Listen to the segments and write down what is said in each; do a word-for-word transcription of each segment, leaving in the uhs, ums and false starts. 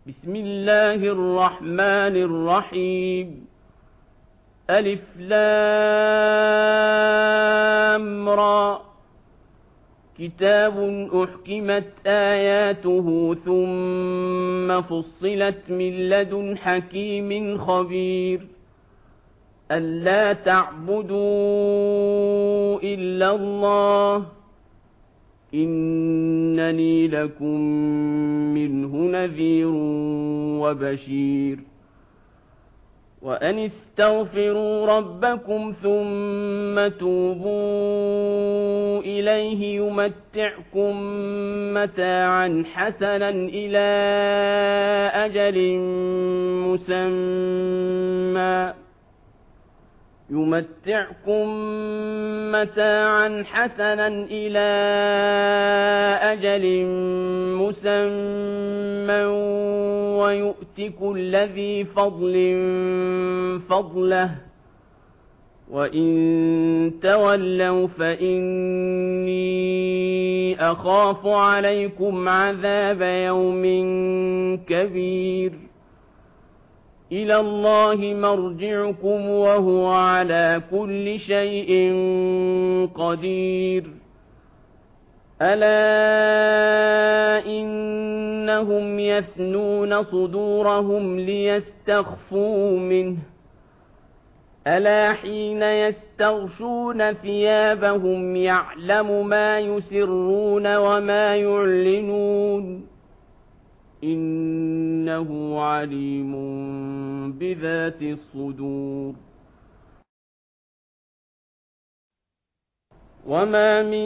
بسم الله الرحمن الرحيم ألف لام را كتاب أحكمت آياته ثم فصلت من لدن حكيم خبير ألا تعبدوا إلا الله إنني لكم منه نذير وبشير وأن استغفروا ربكم ثم توبوا إليه يمتعكم متاعا حسنا إلى أجل مسمى يمتعكم متاعا حسنا إلى أجل مسمى ويؤت كل ذي فضل فضله وإن تولوا فإني أخاف عليكم عذاب يوم كبير إلى الله مرجعكم وهو على كل شيء قدير ألا إنهم يثنون صدورهم ليستخفوا منه ألا حين يستغشون ثيابهم يعلم ما يسرون وما يعلنون إنه عليم بذات الصدور وما من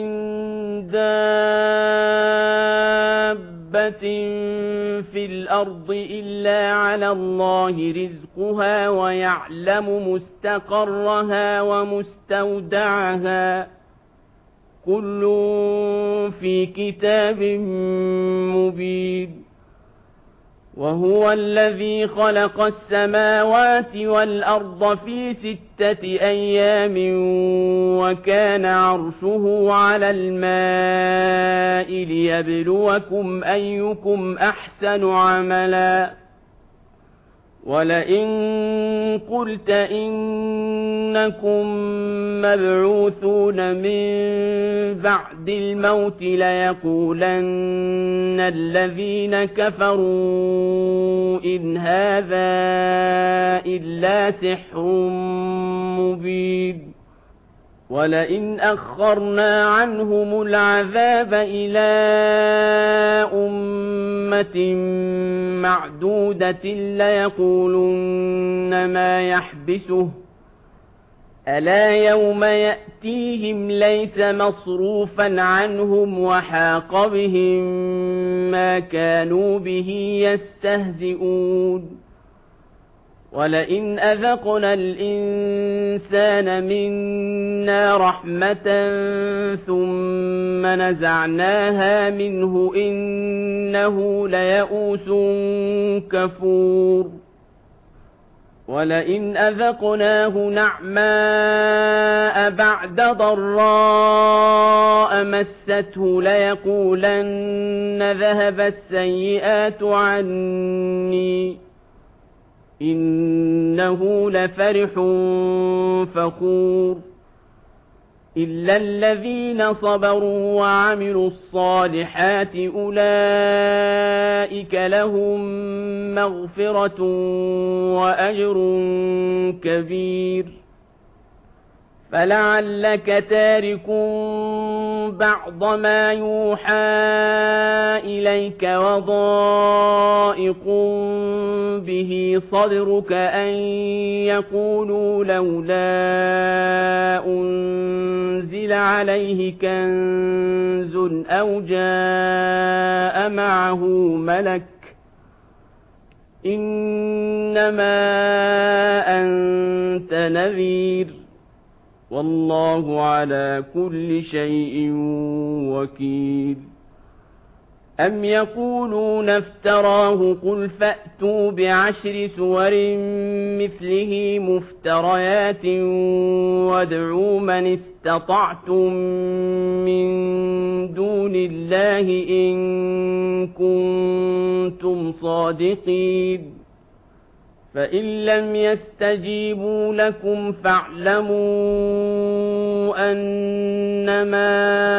دابة في الأرض إلا على الله رزقها ويعلم مستقرها ومستودعها كل في كتاب مبين وهو الذي خلق السماوات والأرض في ستة أيام وكان عرشه على الماء ليبلوكم أيكم أحسن عملا ولئن قلت إنكم مبعوثون من بعد الموت ليقولن الذين كفروا إن هذا إلا سحر مبين ولئن أخرنا عنهم العذاب إلى أمة معدودة ليقولن ما يحبسه ألا يوم يأتيهم ليس مصروفا عنهم وحاق بهم ما كانوا به يستهزئون ولئن أذقنا الإنسان منا رحمة ثم نزعناها منه إنه ليئوس كفور ولئن أذقناه نعماء بعد ضراء مسته ليقولن ذهب السيئات عني إنه لفرح فخور إلا الذين صبروا وعملوا الصالحات أولئك لهم مغفرة وأجر كبير فلعلك تارك بعض ما يوحى إليك وضائق به صدرك أن يقولوا لولا أنزل عليه كنز أو جاء معه ملك إنما أنت نذير والله على كل شيء وكيل أم يقولون افتراه قل فأتوا بعشر سور مثله مفتريات وادعوا من استطعتم من دون الله إن كنتم كنتم صادقين فإن لم يستجيبوا لكم فاعلموا أنما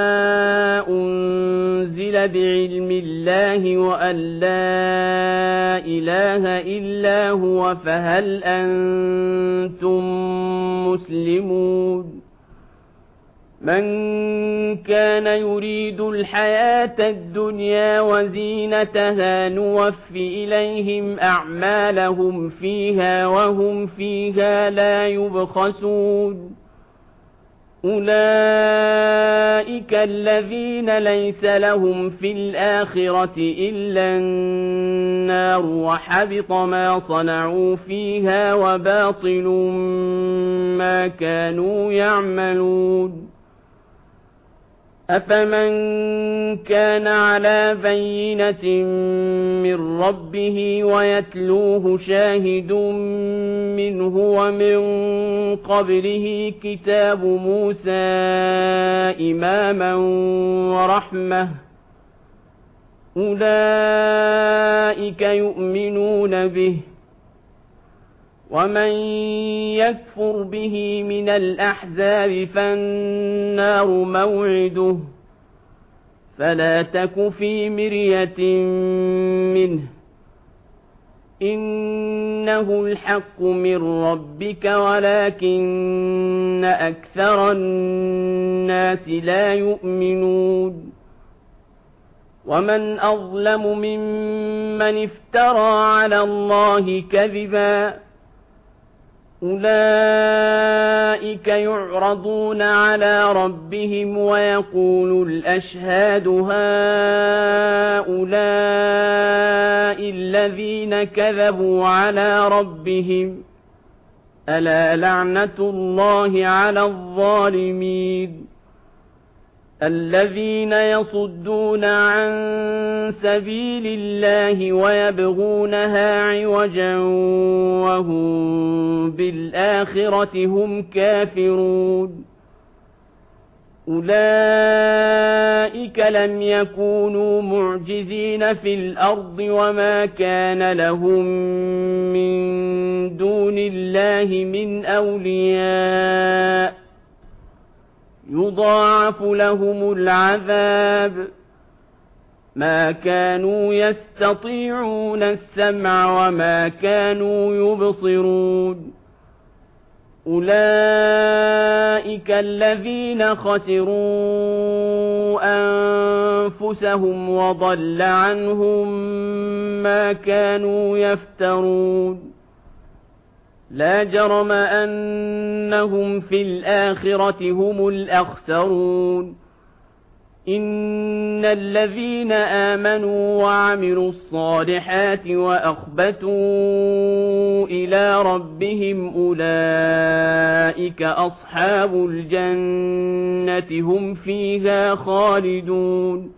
أنزل بعلم الله وأن لا إله إلا هو فهل أنتم مسلمون من كان يريد الحياة الدنيا وزينتها نوف إليهم أعمالهم فيها وهم فيها لا يبخسون أولئك الذين ليس لهم في الآخرة إلا النار وحبط ما صنعوا فيها وباطل ما كانوا يعملون أفمن كان على بينة من ربه ويتلوه شاهد منه ومن قبله كتاب موسى إماما ورحمة أولئك يؤمنون به ومن يكفر به من الأحزاب فالنار موعده فلا تك في مرية منه إنه الحق من ربك ولكن أكثر الناس لا يؤمنون ومن أظلم ممن افترى على الله كذبا أولئك يعرضون على ربهم ويقول الأشهاد هؤلاء الذين كذبوا على ربهم ألا لعنة الله على الظالمين الذين يصدون عن سبيل الله ويبغونها عوجا وهم بالآخرة هم كافرون أولئك لم يكونوا معجزين في الأرض وما كان لهم من دون الله من أولياء يضاعف لهم العذاب ما كانوا يستطيعون السمع وما كانوا يبصرون أولئك الذين خسروا أنفسهم وضل عنهم ما كانوا يفترون لا جرم أنهم في الآخرة هم الأخسرون إن الذين آمنوا وعملوا الصالحات وأخبتوا إلى ربهم أولئك أصحاب الجنة هم فيها خالدون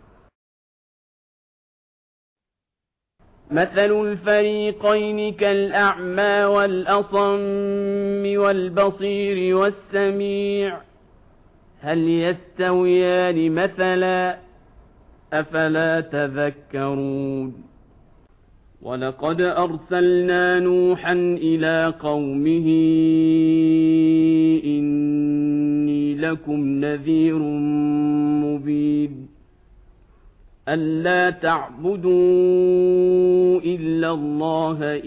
مثل الفريقين كالأعمى والأصم والبصير والسميع هل يستويان مثلا أفلا تذكرون ولقد أرسلنا نوحا إلى قومه إني لكم نذير مبين ألا تعبدوا إلا الله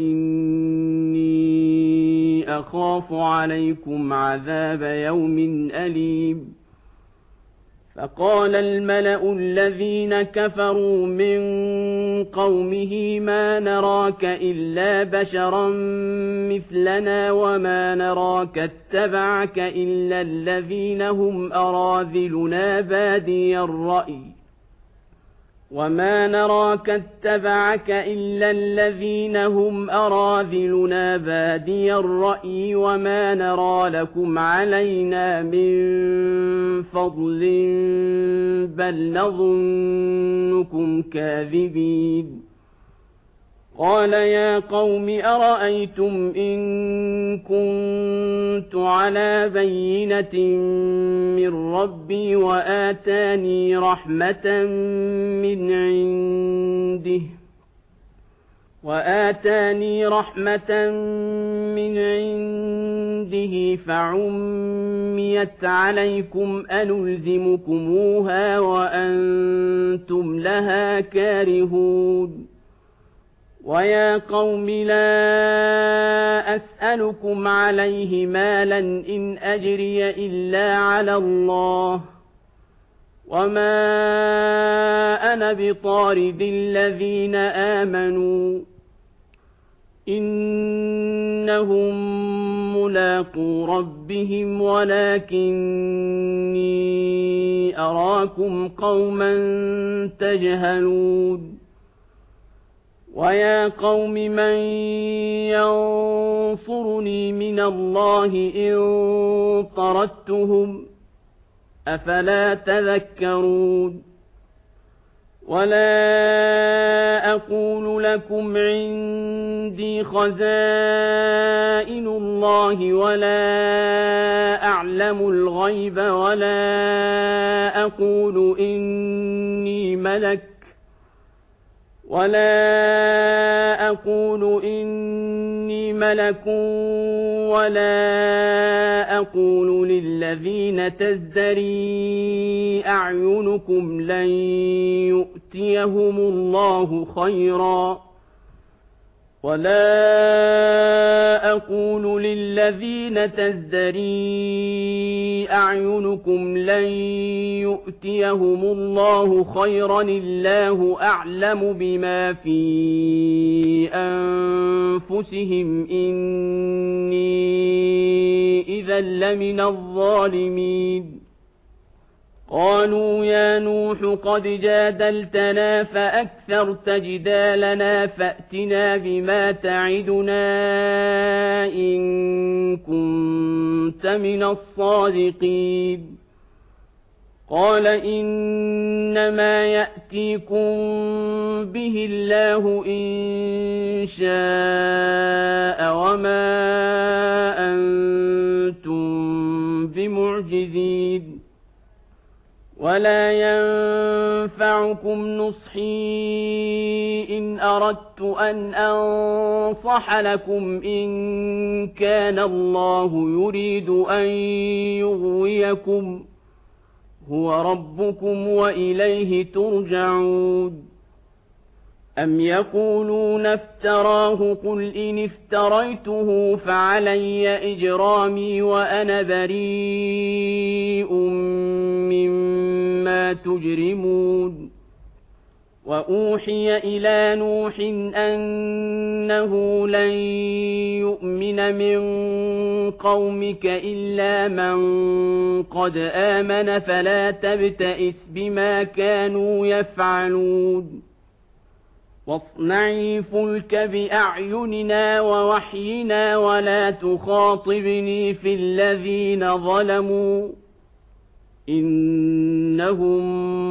إني أخاف عليكم عذاب يوم أليم فقال الملأ الذين كفروا من قومه ما نراك إلا بشرا مثلنا وما نراك اتبعك إلا الذين هم أراذلنا بادي الرأي وما نراك اتبعك إلا الذين هم أراذلنا بادي الرأي وما نرى لكم علينا من فضل بل نظنكم كاذبين قال يا قوم أرأيتم إن كنت على بينة من ربي وآتاني رحمة من عنده وآتاني رحمة من عنده فعميت عليكم أنلزمكموها وأنتم لها كارهون ويا قوم لا أسألكم عليه مالا إن أجري إلا على الله وما أنا بطارد الذين آمنوا إنهم ملاقو ربهم ولكني أراكم قوما تجهلون ويا قوم من ينصرني من الله إن طردتهم أفلا تذكرون ولا أقول لكم عندي خزائن الله ولا أعلم الغيب ولا أقول إني ملك ولا أقول إني ملك ولا أقول للذين تزدري أعينكم لن يؤتيهم الله خيرا ولا أقول للذين تزدري أعينكم لن يؤتيهم الله خيرا الله أعلم بما في أنفسهم إني إذا لمن الظالمين قالوا يا نوح قد جادلتنا فأكثرت جدالنا فأتنا بما تعدنا إن كنت من الصادقين قال إنما يأتيكم به الله إن شاء وما أنتم بمعجزين ولا ينفعكم نصحي إن أردت أن أنصح لكم إن كان الله يريد أن يغويكم هو ربكم وإليه ترجعون أم يقولون افتراه قل إن افتريته فعلي إجرامي وأنا بريء مما تجرمون وأوحي إلى نوح أنه لن يؤمن من قومك إلا من قد آمن فلا تبتئس بما كانوا يفعلون واصنعي الفلك بأعيننا ووحينا ولا تخاطبني في الذين ظلموا إنهم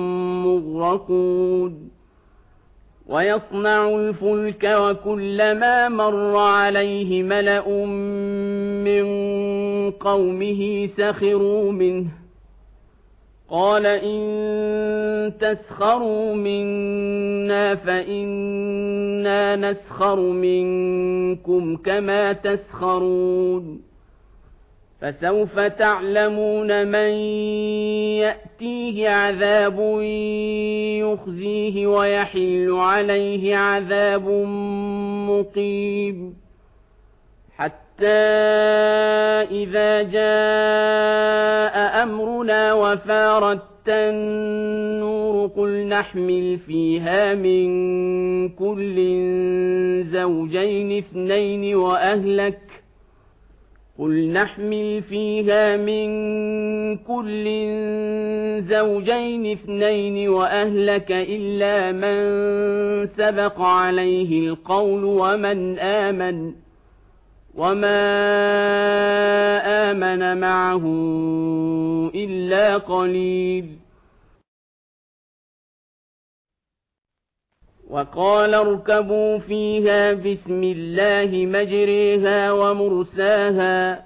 مغرقون ويصنع الفلك وكلما مر عليه ملأ من قومه سخروا منه قال إن تسخروا منا فإنا نسخر منكم كما تسخرون فسوف تعلمون من يأتيه عذاب يخزيه ويحل عليه عذاب مقيم حتى إذا جاء أمرنا وفارت النور قل نحمل فيها من كل زوجين اثنين وأهلك قل نحمل فيها من كل زوجين اثنين وأهلك إلا من سبق عليه القول ومن آمن وما آمن معه إلا قليل وقال اركبوا فيها بسم الله مجريها ومرساها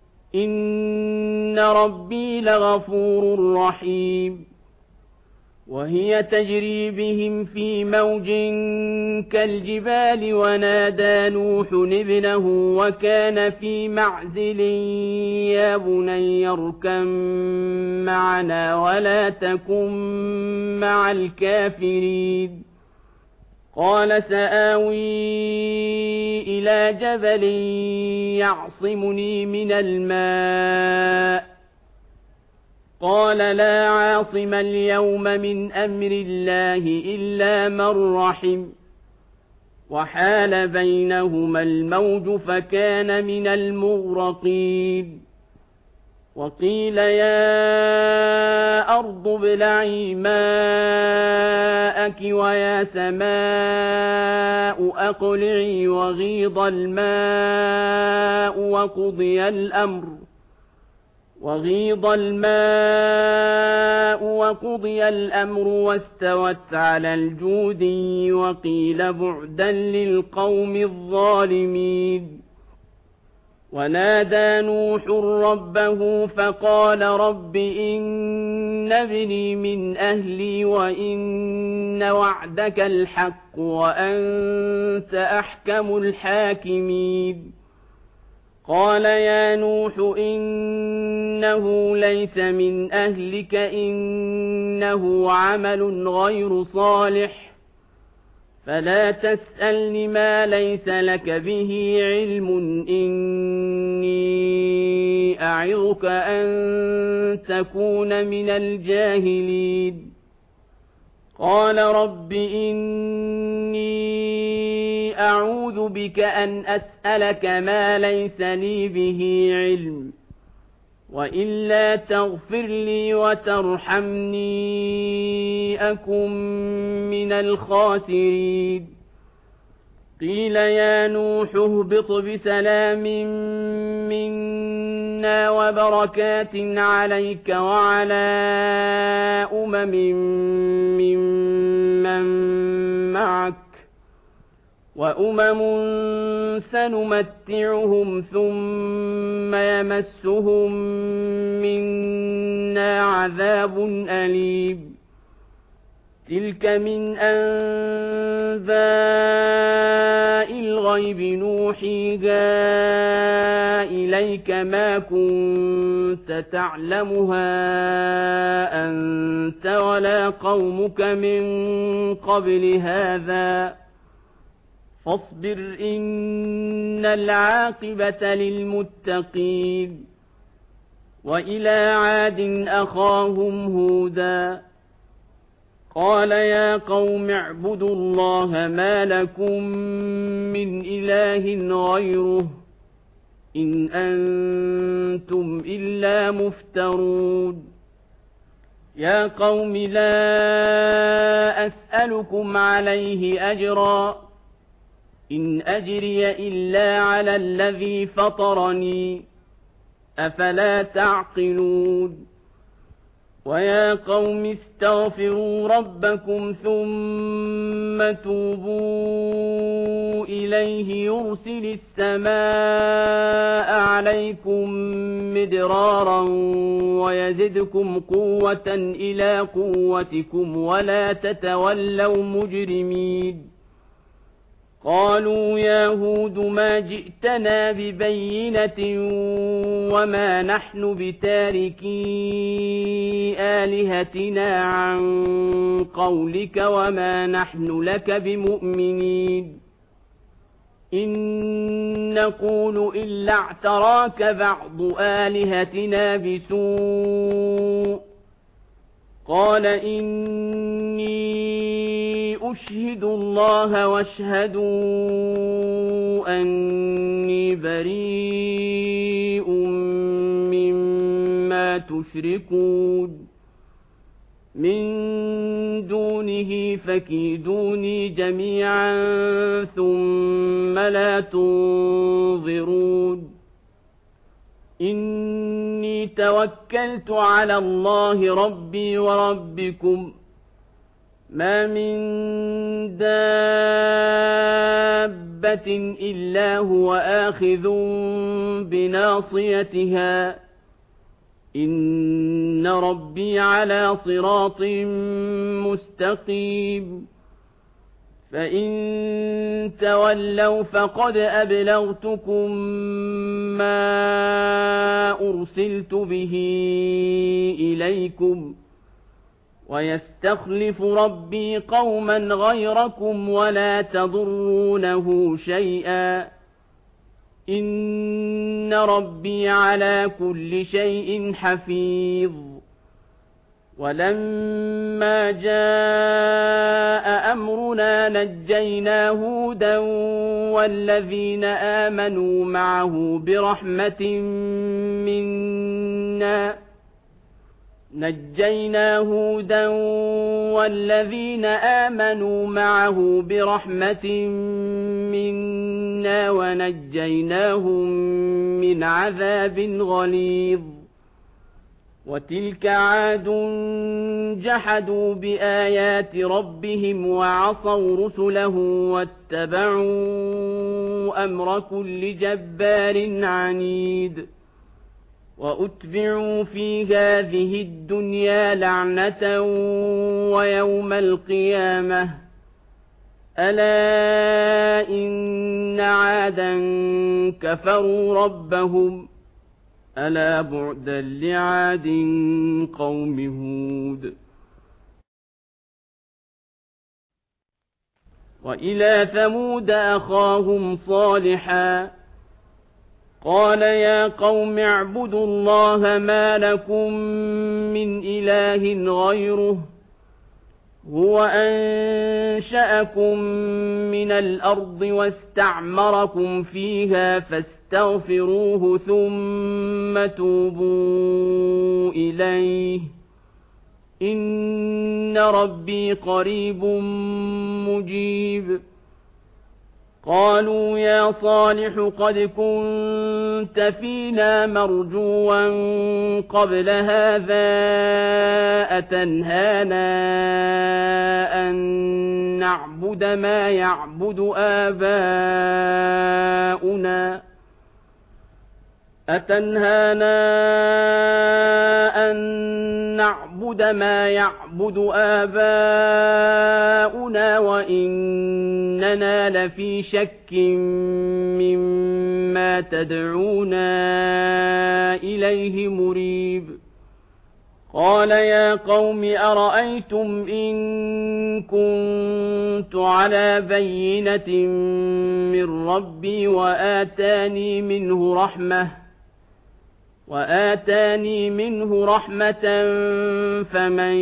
إن ربي لغفور رحيم وهي تجري بهم في موج كالجبال ونادى نوح ابنه وكان في معزل يا بني اركب معنا ولا تكن مع الكافرين قال سآوي إلى جبل يعصمني من الماء قال لا عاصم اليوم من أمر الله إلا من رحم وحال بينهما الموج فكان من المغرقين وقيل يا أرض ابلعي ماءك ويا سماء أقلعي وغيض الماء وقضي الأمر وغيض الماء وقضي الأمر واستوت على الجودي وقيل بعدا للقوم الظالمين ونادى نوح ربه فقال رب إن ابني من أهلي وإن وعدك الحق وأنت أحكم الحاكمين قال يا نوح إنه ليس من أهلك إنه عمل غير صالح فلا تسألني ما ليس لك به علم إني أعظك أن تكون من الجاهلين قال رب إني أعوذ بك أن أسألك ما ليس لي به علم وإلا تغفر لي وترحمني أكن من الخاسرين قيل يا نوح اهبط بسلام منا وبركات عليك وعلى أمم ممن معك وأمم سنمتعهم ثم يمسهم منا عذاب أليم تلك من أنباء الغيب نوحيها إليك ما كنت تعلمها أنت ولا قومك من قبل هذا فاصبر إن العاقبة للمتقين وإلى عاد أخاهم هودا قال يا قوم اعبدوا الله ما لكم من إله غيره إن أنتم إلا مفترون يا قوم لا أسألكم عليه أجرا إن أجري إلا على الذي فطرني أفلا تعقلون ويا قوم استغفروا ربكم ثم توبوا إليه يرسل السماء عليكم مدرارا ويزدكم قوة إلى قوتكم ولا تتولوا مجرمين قالوا يا هود ما جئتنا ببينة وما نحن بتاركي آلهتنا عن قولك وما نحن لك بمؤمنين إن نقول إلا اعتراك بعض آلهتنا بسوء قال إني أشهد الله واشهدوا أني بريء مما تشركون من دونه فكيدوني جميعا ثم لا تنظرون إني توكلت على الله ربي وربكم ما من دابة إلا هو آخذ بناصيتها إن ربي على صراط مستقيم فإن تولوا فقد أبلغتكم ما أرسلت به إليكم ويستخلف ربي قوما غيركم ولا تضرونه شيئا إن ربي على كل شيء حفيظ ولما جاء أمرنا نجينا هودا والذين آمنوا معه برحمة منا نجينا هودا والذين آمنوا معه برحمة منا ونجيناهم من عذاب غليظ وتلك عاد جحدوا بآيات ربهم وعصوا رسله واتبعوا أمر كل جبار عنيد وأتبعوا في هذه الدنيا لعنة ويوم القيامة ألا إن عادا كفروا ربهم ألا بعدا لعاد قوم هود وإلى ثمود أخاهم صالحا قال يا قوم اعبدوا الله ما لكم من إله غيره هو أنشأكم من الأرض واستعمركم فيها فاستغفروه ثم توبوا إليه إن ربي قريب مجيب قالوا يا صالح قد كنت فينا مرجوا قبل هذا أتنهانا أن نعبد ما يعبد آباؤنا أتنهانا أن نعبد ما يعبد آباؤنا وإننا لفي شك مما تدعونا إليه مريب قال يا قوم أرأيتم إن كنت على بينة من ربي وآتاني منه رحمة وآتاني منه رحمة فمن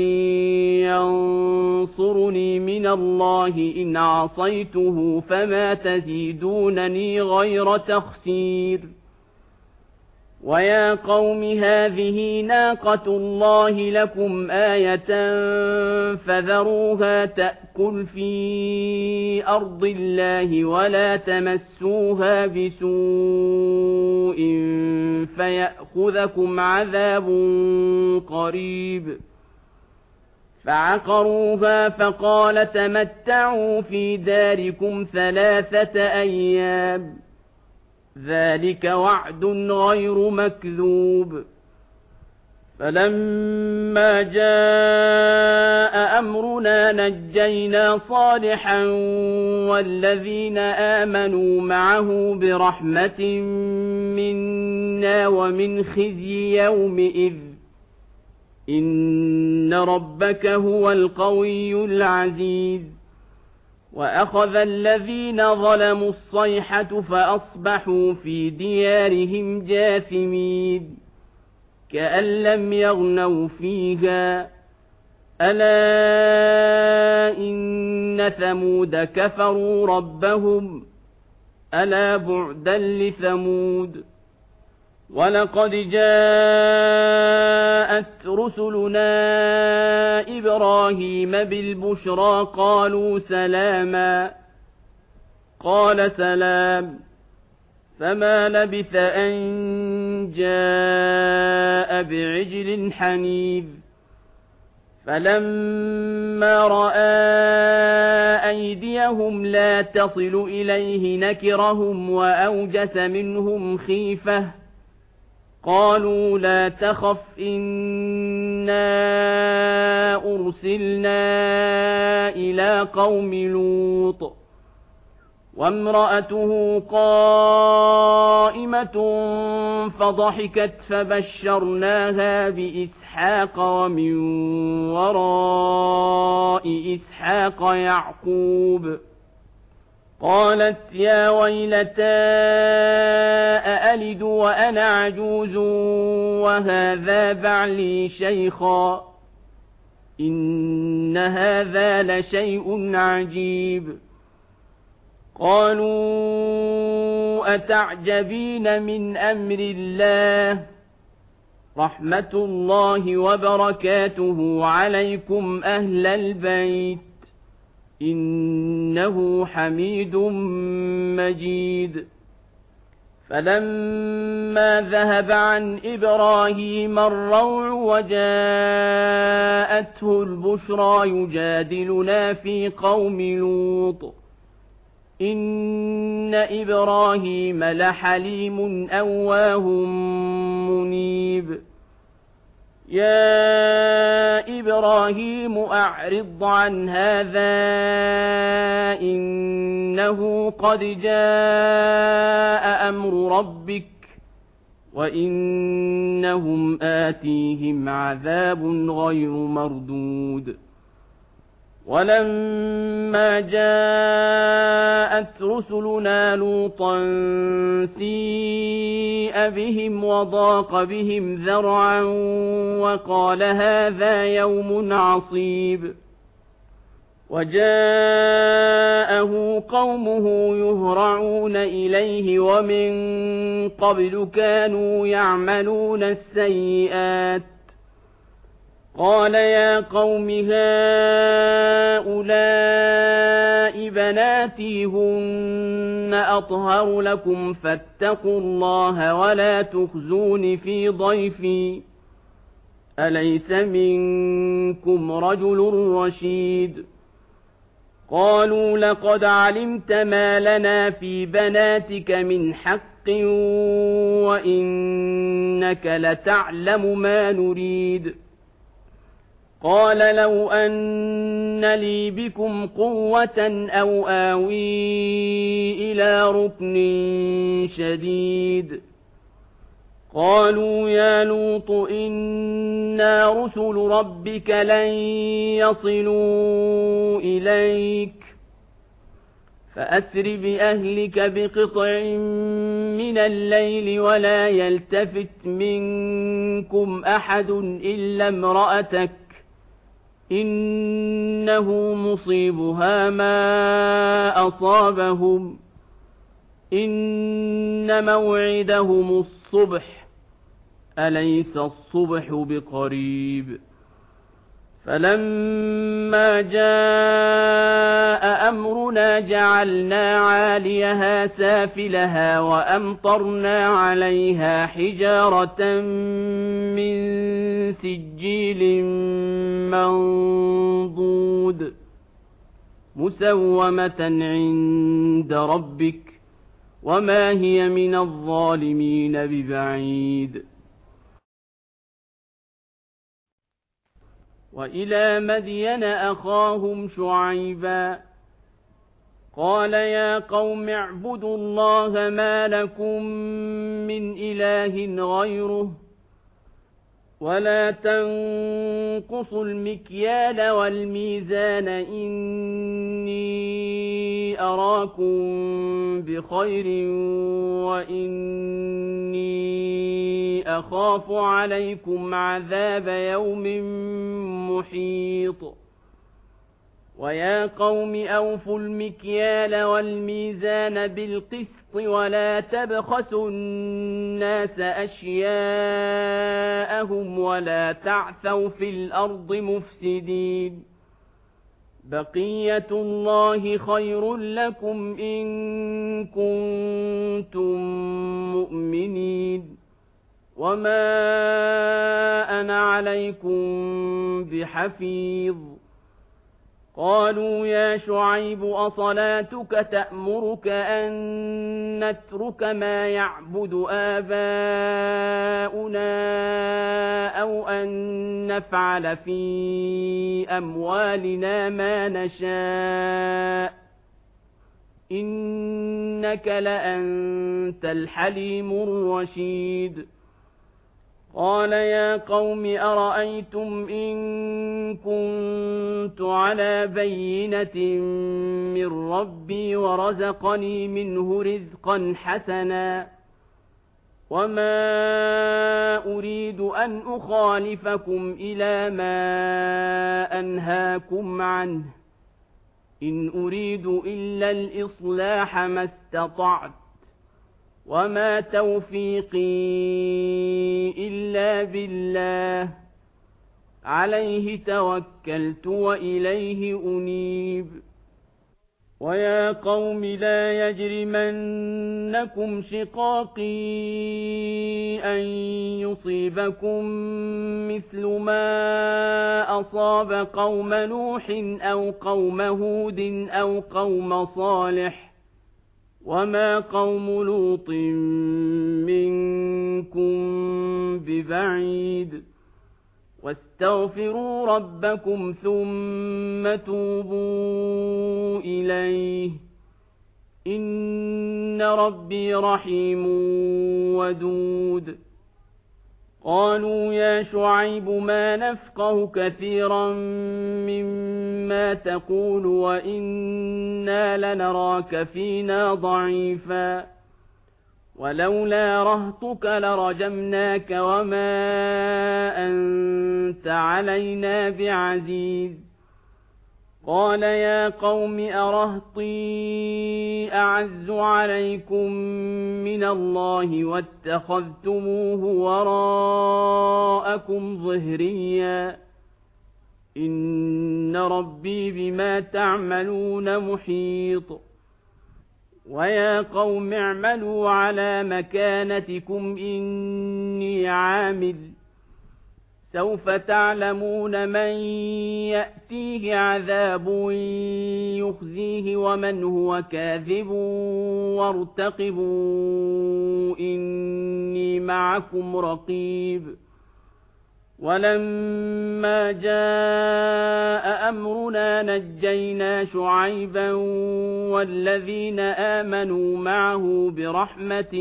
ينصرني من الله إن عصيته فما تزيدونني غير تخسير ويا قوم هذه ناقة الله لكم آية فذروها تأكل في أرض الله ولا تمسوها بسوء فيأخذكم عذاب قريب فعقروها فقال تمتعوا في داركم ثلاثة أيام ذلك وعد غير مكذوب فلما جاء أمرنا نجينا صالحا والذين آمنوا معه برحمة منا ومن خزي يومئذ إن ربك هو القوي العزيز وأخذ الذين ظلموا الصيحة فأصبحوا في ديارهم جاثمين كأن لم يغنوا فيها ألا إن ثمود كفروا ربهم ألا بعدا لثمود ولقد جاءت رسلنا إبراهيم بالبشرى قالوا سلاما قال سلام فما لبث أن جاء بعجل حنيذ فلما رأى أيديهم لا تصل إليه نكرهم وأوجس منهم خيفة قالوا لا تخف إنا أرسلنا إلى قوم لوط وامرأته قائمة فضحكت فبشرناها بإسحاق ومن وراء إسحاق يعقوب قالت يا ويلتى أألد وأنا عجوز وهذا بعلي شيخا إن هذا لشيء عجيب قالوا أتعجبين من أمر الله رحمة الله وبركاته عليكم أهل البيت إنه حميد مجيد فلما ذهب عن إبراهيم الروع وجاءته البشرى يجادلنا في قوم لوط إن إبراهيم لحليم أواه منيب يا إبراهيم أعرض عن هذا إنه قد جاء أمر ربك وإنهم آتيهم عذاب غير مردود ولما جاءت رسلنا لوطا سيء بهم وضاق بهم ذرعا وقال هذا يوم عصيب وجاءه قومه يهرعون إليه ومن قبل كانوا يعملون السيئات قال يا قوم هؤلاء بناتي هن أطهر لكم فاتقوا الله ولا تخزون في ضيفي أليس منكم رجل رشيد قالوا لقد علمت ما لنا في بناتك من حق وإنك لتعلم ما نريد قال لو أن لي بكم قوة أو آوي إلى ركن شديد قالوا يا لوط إنا رسل ربك لن يصلوا إليك فأسر بأهلك بقطع من الليل ولا يلتفت منكم أحد إلا امرأتك إنه مصيبها ما أصابهم إن موعدهم الصبح أليس الصبح بقريب فلما جاء أمرنا جعلنا عاليها سافلها وأمطرنا عليها حجارة من سجيل منضود مسومة عند ربك وما هي من الظالمين ببعيد وإلى مدين أخاهم شعيبا قال يا قوم اعبدوا الله ما لكم من إله غيره ولا تنقصوا المكيال والميزان إني أراكم بخير وإني أخاف عليكم عذاب يوم محيط ويا قوم أوفوا المكيال والميزان بالقسط ولا تبخسوا الناس أشياءهم ولا تعثوا في الأرض مفسدين بقية الله خير لكم إن كنتم مؤمنين وما أنا عليكم بحفيظ قالوا يا شعيب أصلاتك تأمرك أن نترك ما يعبد آباؤنا أو أن نفعل في أموالنا ما نشاء إنك لأنت الحليم الرشيد قال يا قوم أرأيتم إن كنت على بينة من ربي ورزقني منه رزقا حسنا وما أريد أن أخالفكم إلى ما أنهاكم عنه إن أريد إلا الإصلاح ما استطعت وما توفيقي إلا بالله عليه توكلت وإليه أنيب ويا قوم لا يجرمنكم شقاقي أن يصيبكم مثل ما أصاب قوم نوح أو قوم هود أو قوم صالح وما قوم لوط منكم ببعيد واستغفروا ربكم ثم توبوا إليه إن ربي رحيم ودود قالوا يا شعيب ما نفقه كثيرا مما تقول وإنا لنراك فينا ضعيفا ولولا رهطك لرجمناك وما أنت علينا بعزيز قال يا قوم أرهطي أعز عليكم من الله واتخذتموه وراءكم ظهريا إن ربي بما تعملون محيط ويا قوم اعملوا على مكانتكم إني عامل سوف تعلمون من يأتيه عذاب يخزيه ومن هو كاذب وارتقبوا إني معكم رقيب ولما جاء أمرنا نجينا شعيبا والذين آمنوا معه برحمة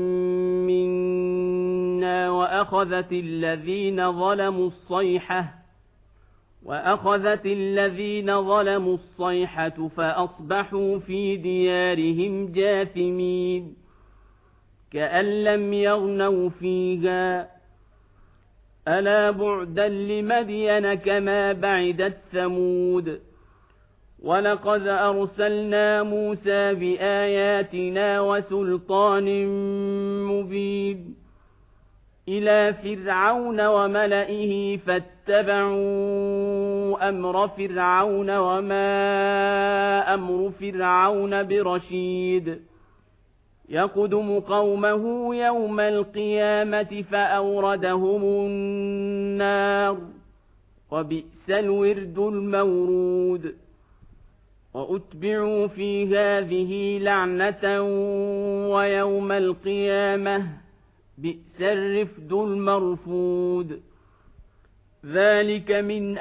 منا وأخذت الذين ظلموا الصيحة وأخذت الذين ظلموا الصيحة فأصبحوا في ديارهم جاثمين كأن لم يغنوا فيها ألا بعدا لمدين كما بعدت ثمود ولقد أرسلنا موسى بآياتنا وسلطان مبين إلى فرعون وملئه فاتبعوا أمر فرعون وما أمر فرعون برشيد يقدم قومه يوم القيامة فأوردهم النار وبئس الورد المورود وأتبعوا في هذه لعنة ويوم القيامة بئس الرفد المرفود ذلك من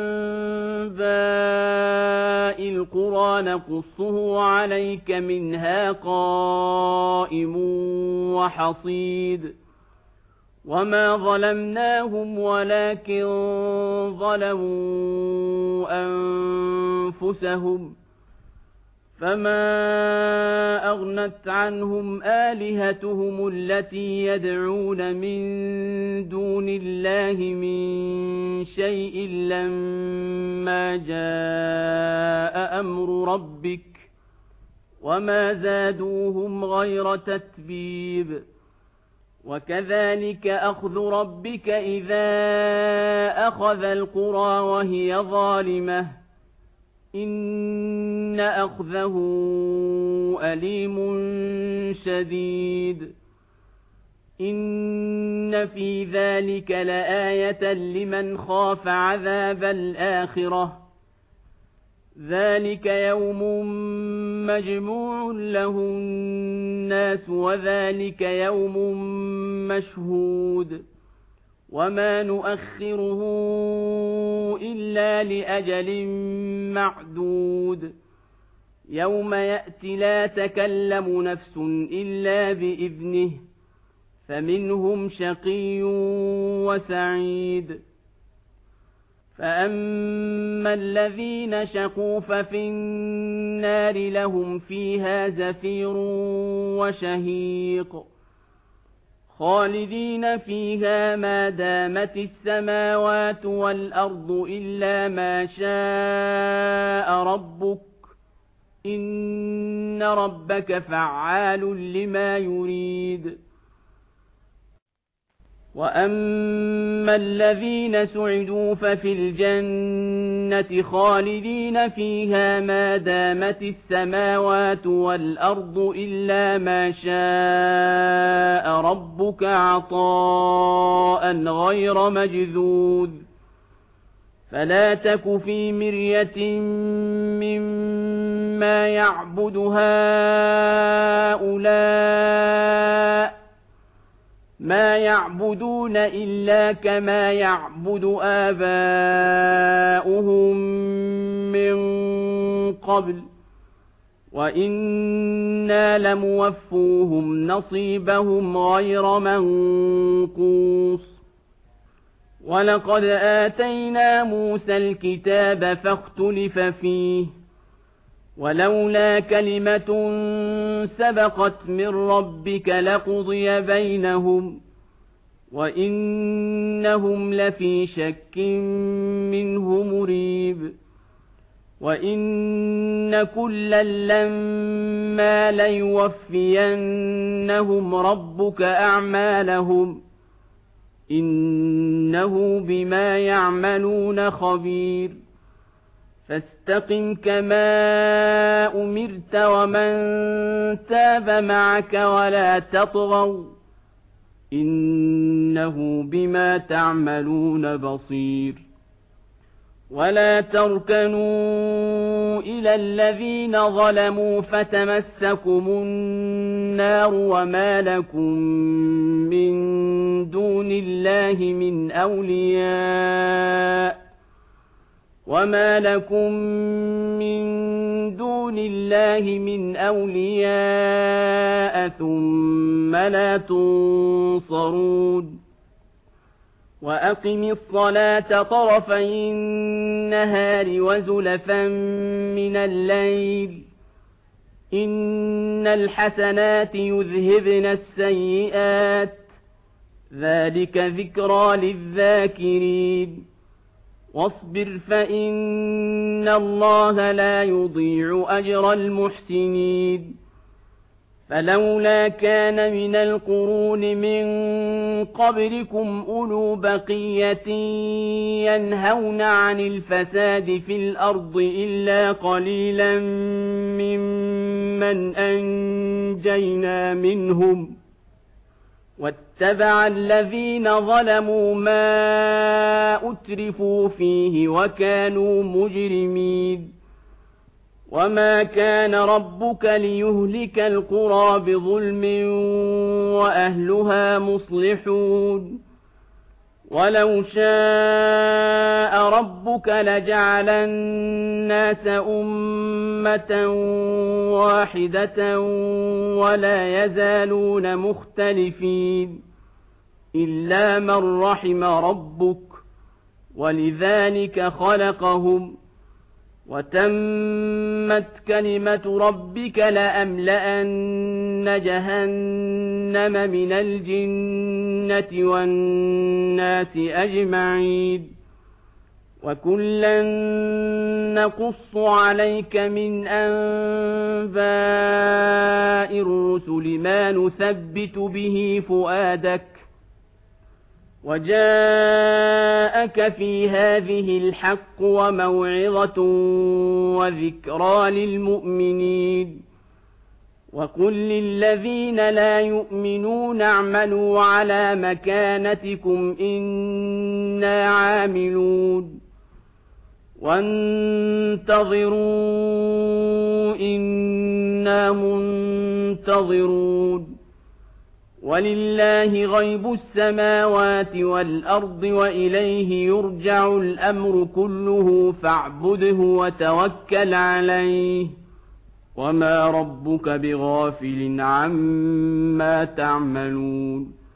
أنباء القرى نقصه عليك منها قائم وحصيد وما ظلمناهم ولكن ظلموا أنفسهم فما أغنت عنهم آلهتهم التي يدعون من دون الله من شيء لما جاء أمر ربك وما زادوهم غير تتبيب وكذلك أخذ ربك إذا أخذ القرى وهي ظالمة إن أخذه أليم شديد إن في ذلك لآية لمن خاف عذاب الآخرة ذلك يوم مجموع له الناس وذلك يوم مشهود وما نؤخره إلا لأجل معدود يوم يأتي لا تكلم نفس إلا بإذنه فمنهم شقي وسعيد فأما الذين شقوا ففي النار لهم فيها زفير وشهيق خالدين فيها ما دامت السماوات والأرض إلا ما شاء ربك إن ربك فعال لما يريد وأما الذين سعدوا ففي الجنة خالدين فيها ما دامت السماوات والأرض إلا ما شاء ربك عطاء غير مجذوذ فلا تك في مرية مما يعبد هؤلاء ما يعبدون إلا كما يعبد آباؤهم من قبل وإنا لموفوهم نصيبهم غير منقوص ولقد آتينا موسى الكتاب فاختلف فيه ولولا كلمة سبقت من ربك لقضي بينهم وإنهم لفي شك منه مريب وإن كلا لما ليوفينهم ربك أعمالهم إنه بما يعملون خبير فاستقم كما أمرت ومن تاب معك ولا تطغوا إنه بما تعملون بصير ولا تركنوا إلى الذين ظلموا فتمسكم النار وما لكم من دون الله من أولياء وما لكم من دون الله من أولياء ثم لا تنصرون وأقم الصلاة طرفي النهار وزلفا من الليل إن الحسنات يذهبن السيئات ذلك ذكرى للذاكرين واصبر فإن الله لا يضيع أجر المحسنين فلولا كان من القرون من قبلكم أولو بقية ينهون عن الفساد في الأرض إلا قليلا ممن أنجينا منهم واتبع الذين ظلموا ما أترفوا فيه وكانوا مجرمين وما كان ربك ليهلك القرى بظلم وأهلها مصلحون ولو شاء ربك لجعل الناس أمة واحدة ولا يزالون مختلفين إلا من رحم ربك ولذلك خلقهم وتمت كلمة ربك لأملأن جهنم من الجنة والناس أجمعين وكلا نقص عليك من أنباء الرسل ما نثبت به فؤادك وجاءك في هذه الحق وموعظة وذكرى للمؤمنين وقل للذين لا يؤمنون اعملوا على مكانتكم إنا عاملون وانتظروا إنا منتظرون ولله غيب السماوات والأرض وإليه يرجع الأمر كله فاعبده وتوكل عليه وما ربك بغافل عما تعملون